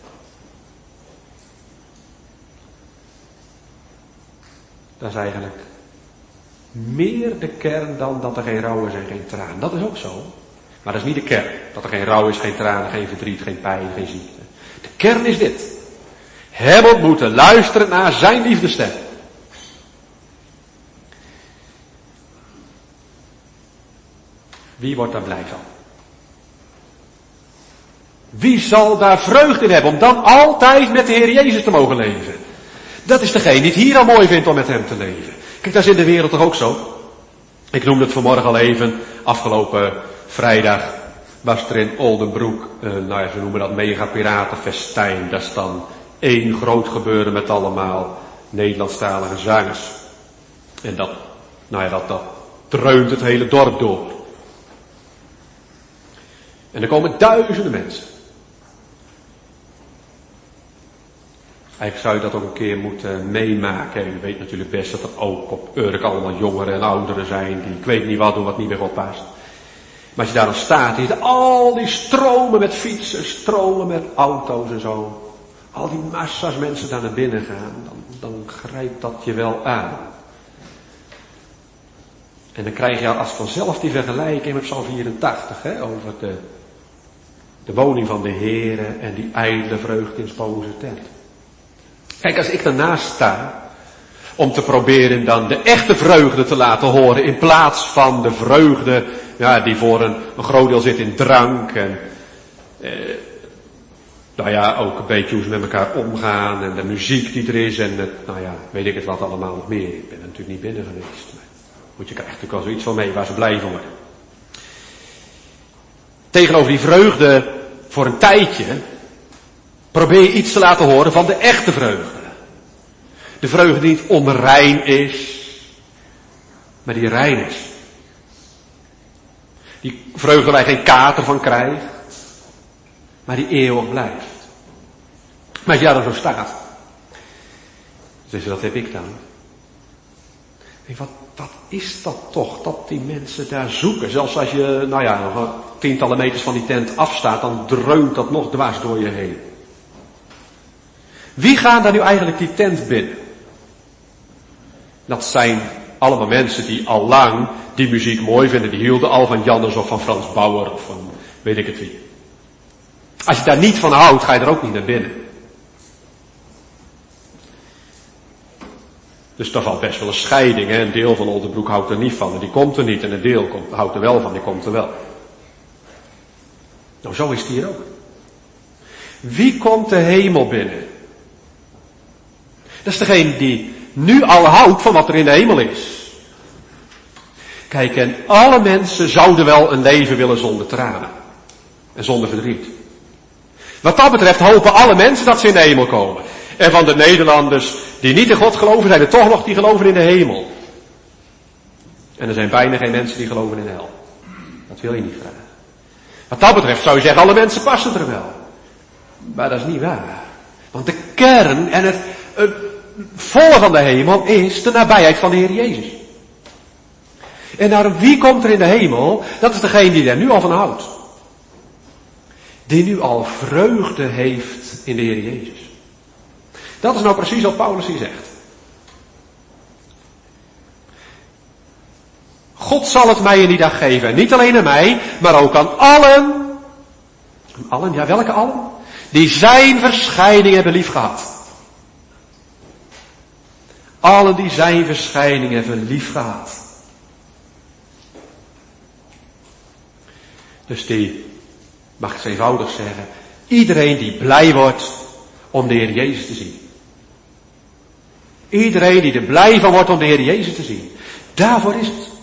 Dat is eigenlijk meer de kern dan dat er geen rouw is en geen traan. Dat is ook zo. Maar dat is niet de kern. Dat er geen rouw is, geen tranen, geen verdriet, geen pijn, geen ziekte. De kern is dit. Hem ontmoeten, luisteren naar zijn liefdestem. Wie wordt daar blij van? Wie zal daar vreugde in hebben om dan altijd met de Heer Jezus te mogen leven? Dat is degene die het hier al mooi vindt om met hem te leven. Kijk, dat is in de wereld toch ook zo? Ik noemde het vanmorgen al even, afgelopen vrijdag was er in Oldenbroek, uh, nou ja, ze noemen dat mega piratenfestijn. Dat is dan één groot gebeuren met allemaal Nederlandstalige zangers. En dat, nou ja, dat, dat dreunt het hele dorp door. En er komen duizenden mensen. Eigenlijk zou je dat ook een keer moeten meemaken. U weet natuurlijk best dat er ook op Urk allemaal jongeren en ouderen zijn die ik weet niet wat doen, wat niet meer goed past. Maar als je daar dan staat, je ziet al die stromen met fietsen, stromen met auto's en zo. Al die massa's mensen daar naar binnen gaan, dan, dan grijpt dat je wel aan. En dan krijg je als vanzelf die vergelijking met Psalm vierentachtig, hè, over de, de woning van de Heere en die ijdele vreugde in spoze tent. Kijk, als ik daarnaast sta, om te proberen dan de echte vreugde te laten horen, in plaats van de vreugde, ja, die voor een, een groot deel zit in drank en, eh, nou ja, ook een beetje hoe ze met elkaar omgaan en de muziek die er is en het, nou ja, weet ik het wat allemaal nog meer. Ik ben er natuurlijk niet binnen geweest. Maar goed, je krijgt natuurlijk al zoiets van mee waar ze blij van worden. Tegenover die vreugde voor een tijdje probeer je iets te laten horen van de echte vreugde. De vreugde die niet onrein is, maar die rein is. Die vreugde waar je geen kater van krijgt, maar die eeuwig blijft. Maar als je daar zo staat, dus dat heb ik dan. Denk, wat, wat is dat toch, dat die mensen daar zoeken? Zelfs als je, nou ja, nog tientallen meters van die tent afstaat, dan dreunt dat nog dwars door je heen. Wie gaan daar nu eigenlijk die tent binnen? Dat zijn allemaal mensen die al lang die muziek mooi vinden. Die hielden al van Jannes of van Frans Bauer of van weet ik het wie. Als je daar niet van houdt, ga je er ook niet naar binnen. Dus daar valt best wel een scheiding. Hè? Een deel van Oldenbroek houdt er niet van en die komt er niet. En een deel komt, houdt er wel van, die komt er wel. Nou, zo is het hier ook. Wie komt de hemel binnen? Dat is degene die nu al houdt van wat er in de hemel is. Kijk, en alle mensen zouden wel een leven willen zonder tranen. En zonder verdriet. Wat dat betreft hopen alle mensen dat ze in de hemel komen. En van de Nederlanders die niet in God geloven, zijn er toch nog die geloven in de hemel. En er zijn bijna geen mensen die geloven in de hel. Dat wil je niet vragen. Wat dat betreft zou je zeggen, alle mensen passen er wel. Maar dat is niet waar. Want de kern en het, het volle van de hemel is de nabijheid van de Heer Jezus. En daarom, wie komt er in de hemel? Dat is degene die er nu al van houdt. Die nu al vreugde heeft in de Heer Jezus. Dat is nou precies wat Paulus hier zegt. God zal het mij in die dag geven. En niet alleen aan mij, maar ook aan allen. Allen, ja, welke allen? Die zijn verschijning hebben lief gehad. Allen die zijn verschijning hebben lief gehad. Dus die, mag ik het eenvoudig zeggen, iedereen die blij wordt om de Heer Jezus te zien. Iedereen die er blij van wordt om de Heer Jezus te zien. Daarvoor is het.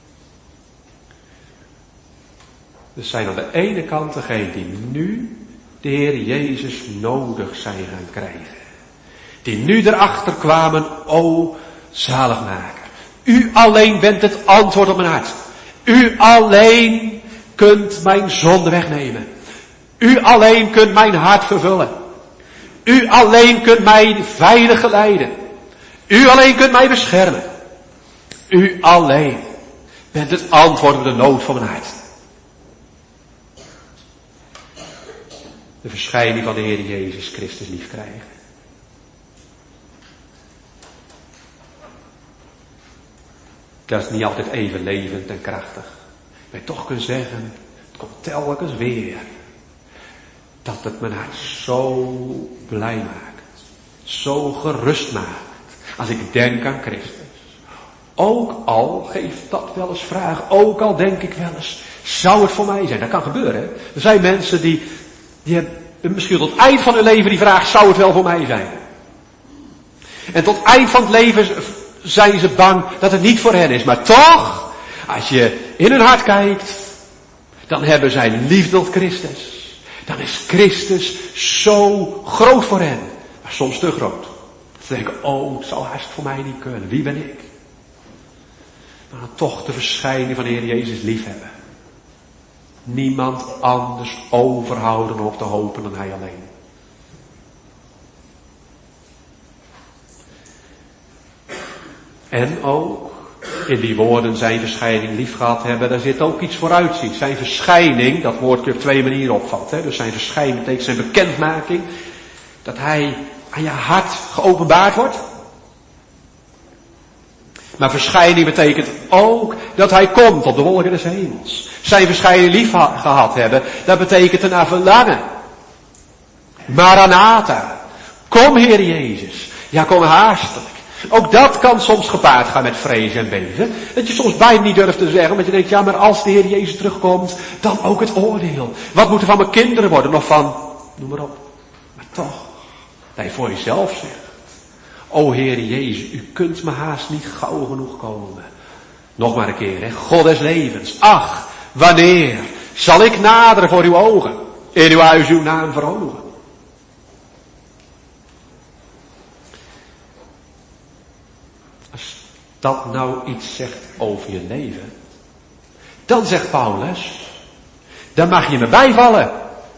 Dus zijn aan de ene kant degenen die nu de Heer Jezus nodig zijn gaan krijgen. Die nu erachter kwamen, o zaligmaker. U alleen bent het antwoord op mijn hart. U alleen kunt mijn zonde wegnemen. U alleen kunt mijn hart vervullen. U alleen kunt mij veilig geleiden. U alleen kunt mij beschermen. U alleen bent het antwoord op de nood van mijn hart. De verschijning van de Heer Jezus Christus lief krijgen. Dat is niet altijd even levend en krachtig. Maar toch kun je zeggen, het komt telkens weer. Dat het mijn hart zo blij maakt. Zo gerust maakt. Als ik denk aan Christus. Ook al geeft dat wel eens vraag. Ook al denk ik wel eens, zou het voor mij zijn? Dat kan gebeuren. Hè? Er zijn mensen die, die hebben misschien tot het eind van hun leven die vraag, zou het wel voor mij zijn? En tot het eind van het leven zijn ze bang dat het niet voor hen is. Maar toch, als je in hun hart kijkt, dan hebben zij liefde tot Christus. Dan is Christus zo groot voor hen. Maar soms te groot. Ze denken, oh, het zal haast voor mij niet kunnen. Wie ben ik? Maar dan toch de verschijning van de Heer Jezus liefhebben. Niemand anders overhouden op te hopen dan Hij alleen. En ook in die woorden zijn verschijning lief gehad hebben, daar zit ook iets vooruitziet. Zijn verschijning, dat woord kun je op twee manieren opvatten. Dus zijn verschijning betekent zijn bekendmaking. Dat Hij aan je hart geopenbaard wordt. Maar verschijning betekent ook dat Hij komt op de wolken des hemels. Zijn verschijning lief gehad hebben, dat betekent ernaar verlangen. Maranatha. Kom Heer Jezus. Ja, kom haastelijk. Ook dat kan soms gepaard gaan met vrees en beven. Dat je soms bijna niet durft te zeggen, omdat je denkt, ja, maar als de Heer Jezus terugkomt, dan ook het oordeel. Wat moet er van mijn kinderen worden? Nog van, noem maar op. Maar toch, dat je voor jezelf zegt. O Heer Jezus, u kunt me haast niet gauw genoeg komen. Nog maar een keer, hè. God des levens. Ach, wanneer zal ik naderen voor uw ogen? In uw huis uw naam verhogen. Als dat nou iets zegt over je leven, dan zegt Paulus, dan mag je me bijvallen.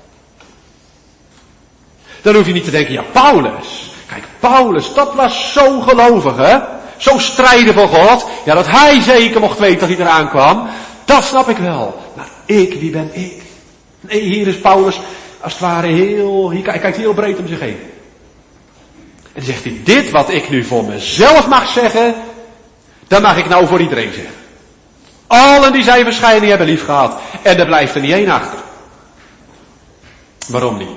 Dan hoef je niet te denken, ja, Paulus, kijk, Paulus, dat was zo gelovig, hè? Zo strijden voor God. Ja, dat hij zeker mocht weten dat hij eraan kwam. Dat snap ik wel. Maar ik, wie ben ik? Nee, hier is Paulus, als het ware heel, hij kijkt heel breed om zich heen. En dan zegt hij, dit wat ik nu voor mezelf mag zeggen, dat mag ik nou voor iedereen zeggen. Allen die zijn verschijning hebben lief gehad. En er blijft er niet één achter. Waarom niet?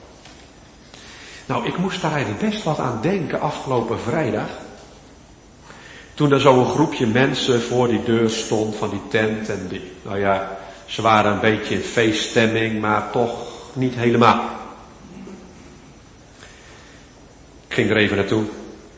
Nou, ik moest daar eigenlijk best wat aan denken afgelopen vrijdag. Toen er zo'n groepje mensen voor die deur stond van die tent. En die, nou ja, ze waren een beetje in feeststemming, maar toch niet helemaal. Ik ging er even naartoe.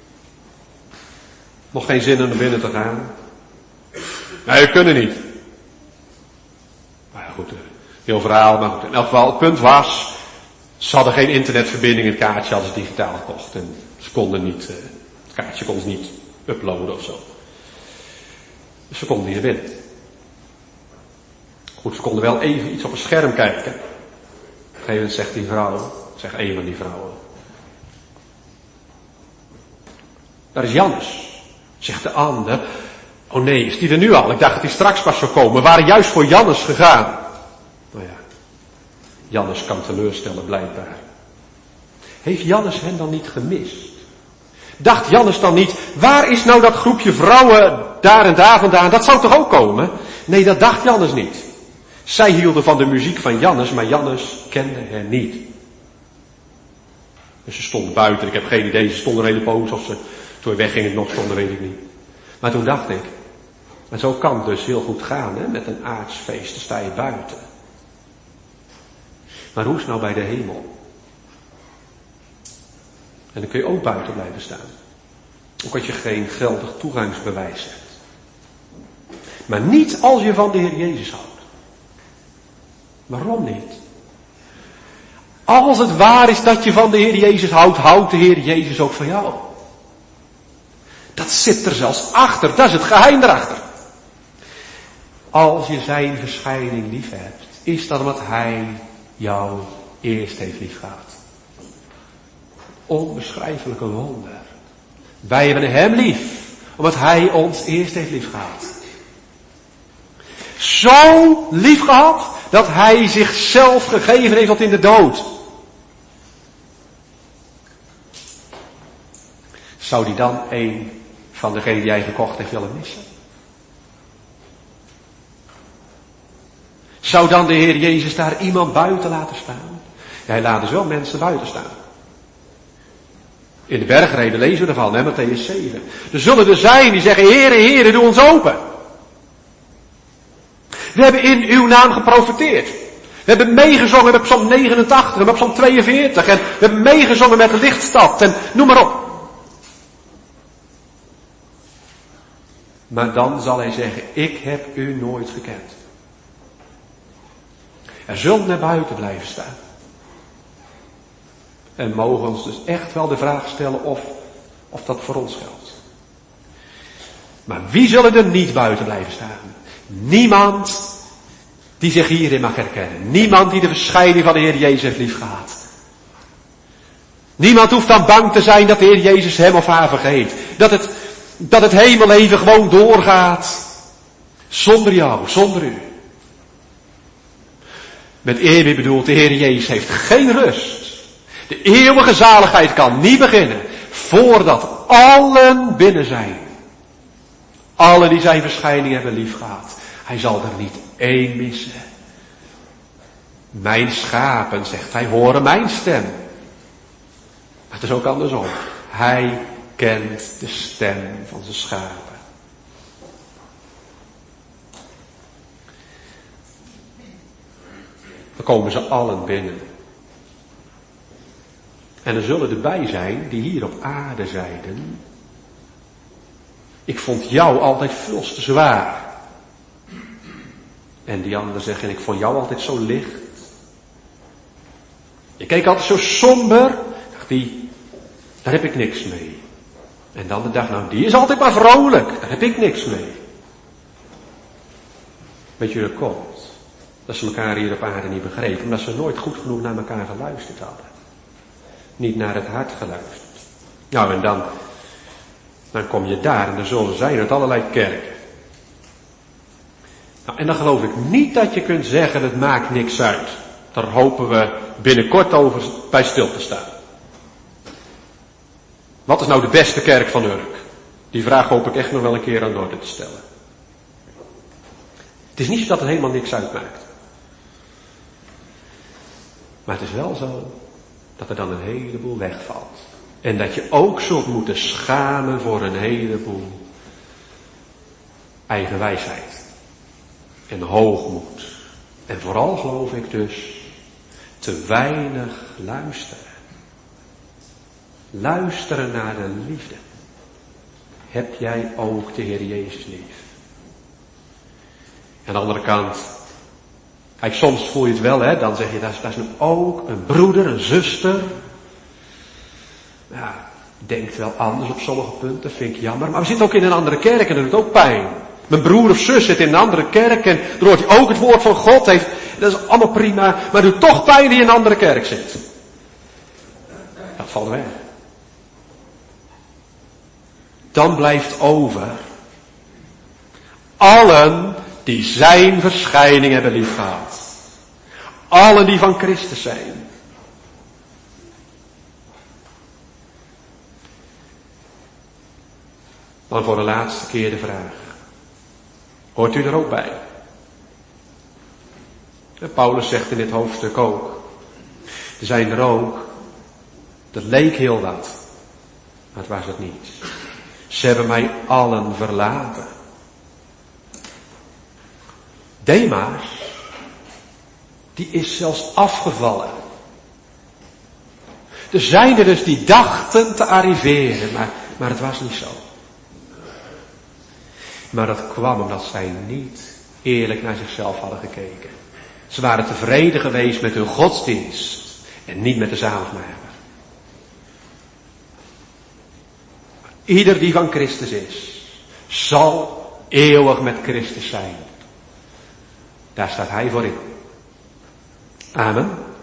Nog geen zin om naar binnen te gaan. Nee, we kunnen niet. Maar ja, goed, heel verhaal, maar goed. In elk geval, het punt was, ze hadden geen internetverbinding, het kaartje hadden ze digitaal gekocht. En ze konden niet, het kaartje konden ze niet uploaden of zo. Dus ze konden niet naar binnen. Goed, ze konden wel even iets op een scherm kijken. Op een gegeven moment zegt die vrouw, zegt een van die vrouwen. Daar is Jannes. Zegt de ander, oh nee, is die er nu al? Ik dacht dat hij straks pas zou komen. We waren juist voor Jannes gegaan. Nou ja, Jannes kan teleurstellen blijkbaar. Heeft Jannes hen dan niet gemist? Dacht Jannes dan niet, waar is nou dat groepje vrouwen daar en daar vandaan? Dat zou toch ook komen? Nee, dat dacht Jannes niet. Zij hielden van de muziek van Jannes, maar Jannes kende hen niet. Dus ze stonden buiten, ik heb geen idee, ze stonden een hele poos of ze, toen we weggingen nog stonden, weet ik niet. Maar toen dacht ik, en zo kan het dus heel goed gaan, hè, met een aardsfeest, dan sta je buiten. Maar hoe is het nou bij de hemel? En dan kun je ook buiten blijven staan. Ook als je geen geldig toegangsbewijs hebt. Maar niet als je van de Heer Jezus houdt. Waarom niet? Als het waar is dat je van de Heer Jezus houdt, houdt de Heer Jezus ook van jou. Dat zit er zelfs achter, dat is het geheim erachter. Als je zijn verschijning lief hebt, is dat omdat hij jou eerst heeft liefgehad. Onbeschrijfelijke wonder. Wij hebben hem lief, omdat hij ons eerst heeft liefgehad. Zo liefgehad, dat hij zichzelf gegeven heeft tot in de dood. Zou die dan een van degenen die jij gekocht heeft willen missen? Zou dan de Heer Jezus daar iemand buiten laten staan? Ja, hij laat dus wel mensen buiten staan. In de bergreden lezen we ervan, hè, Mattheüs zeven. Er zullen er zijn die zeggen, Heere, Heere, doe ons open. We hebben in uw naam geprofeteerd. We hebben meegezongen met Psalm negenentachtig en met Psalm tweeënveertig. En we hebben meegezongen met de Lichtstad en noem maar op. Maar dan zal hij zeggen, ik heb u nooit gekend. Er zullen naar buiten blijven staan. En mogen ons dus echt wel de vraag stellen of, of dat voor ons geldt. Maar wie zullen er niet buiten blijven staan? Niemand die zich hierin mag herkennen. Niemand die de verschijning van de Heer Jezus heeft liefgehad. Niemand hoeft dan bang te zijn dat de Heer Jezus hem of haar vergeet. Dat het, dat het hemelleven gewoon doorgaat. Zonder jou, zonder u. Met eerbied bedoeld, de Heer Jezus heeft geen rust. De eeuwige zaligheid kan niet beginnen voordat allen binnen zijn. Allen die zijn verschijning hebben liefgehad. Hij zal er niet één missen. Mijn schapen, zegt hij, horen mijn stem. Maar het is ook andersom. Hij kent de stem van zijn schapen. Dan komen ze allen binnen. En er zullen erbij zijn die hier op aarde zeiden, ik vond jou altijd veel te zwaar. En die anderen zeggen, ik vond jou altijd zo licht. Je keek altijd zo somber. Dacht die, daar heb ik niks mee. En dan de dag, nou die is altijd maar vrolijk. Daar heb ik niks mee. Weet je, dat komt. Dat ze elkaar hier op aarde niet begrepen. Omdat ze nooit goed genoeg naar elkaar geluisterd hadden. Niet naar het hart geluisterd. Nou en dan, dan kom je daar en dan zullen zijn uit allerlei kerken. Nou, en dan geloof ik niet dat je kunt zeggen, het maakt niks uit. Daar hopen we binnenkort over bij stil te staan. Wat is nou de beste kerk van Urk? Die vraag hoop ik echt nog wel een keer aan de orde te stellen. Het is niet zo dat het helemaal niks uitmaakt. Maar het is wel zo dat er dan een heleboel wegvalt. En dat je ook zult moeten schamen voor een heleboel eigen wijsheid. En hoogmoed. En vooral geloof ik dus te weinig luisteren. Luisteren naar de liefde. Heb jij ook de Heer Jezus lief? Aan de andere kant, kijk, soms voel je het wel, hè, dan zeg je, dat is, dat is nu ook een broeder, een zuster. Ja, denkt wel anders op sommige punten, vind ik jammer. Maar we zitten ook in een andere kerk en dat doet ook pijn. Mijn broer of zus zit in een andere kerk en dan hoort hij ook het woord van God. Heeft, dat is allemaal prima, maar het doet toch pijn die in een andere kerk zit. Dat valt weg. Dan blijft over allen die zijn verschijning hebben liefgehad. Allen die van Christus zijn. Dan voor de laatste keer de vraag. Hoort u er ook bij? En Paulus zegt in dit hoofdstuk ook. Er zijn er ook. Dat leek heel wat. Maar het was het niet. Ze hebben mij allen verlaten. Demas, die is zelfs afgevallen. Er zijn er dus die dachten te arriveren, maar, maar het was niet zo. Maar dat kwam omdat zij niet eerlijk naar zichzelf hadden gekeken. Ze waren tevreden geweest met hun godsdienst En niet met de zaligmaker. Ieder die van Christus is, zal eeuwig met Christus zijn. Daar staat hij voor in. Amen.